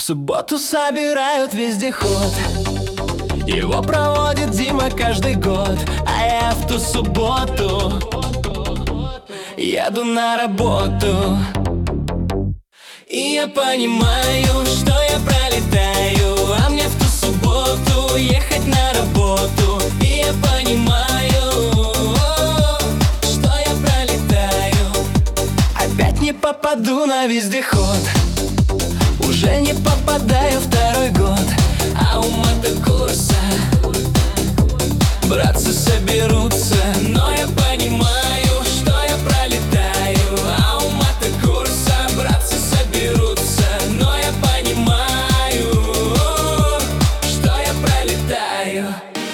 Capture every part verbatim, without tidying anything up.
субботу собирают вездеход, его проводит Дима каждый год. А я в ту субботу еду на работу. И я понимаю, что я пролетаю, а мне в ту субботу ехать на работу. И я понимаю, что я пролетаю, опять не попаду на вездеход. Уже не попадаю второй год, а у мотокурса братцы соберутся. Но я понимаю, что я пролетаю, а у мотокурса братцы соберутся. Но я понимаю, что я пролетаю.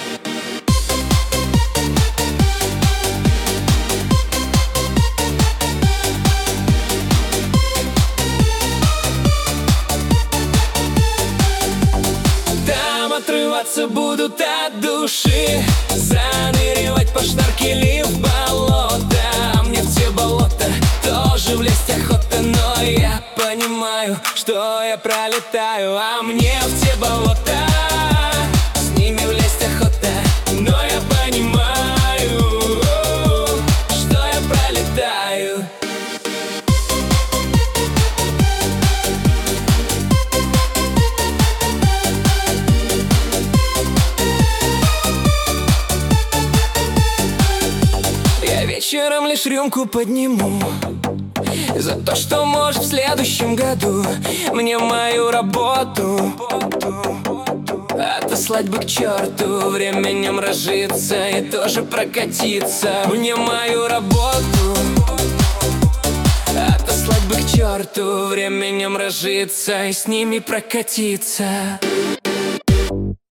Отрываться будут от души, заныривать по шнаркели в болото. А мне в те болота тоже влезть охота. Но я понимаю, что я пролетаю, а мне в те болота с ними влезть охота. Но я понимаю, что я пролетаю. Вечером лишь рюмку подниму за то, что, может, в следующем году мне мою работу отослать бы к черту, временем разжиться и тоже прокатиться. Мне мою работу отослать бы к черту, временем разжиться и с ними прокатиться.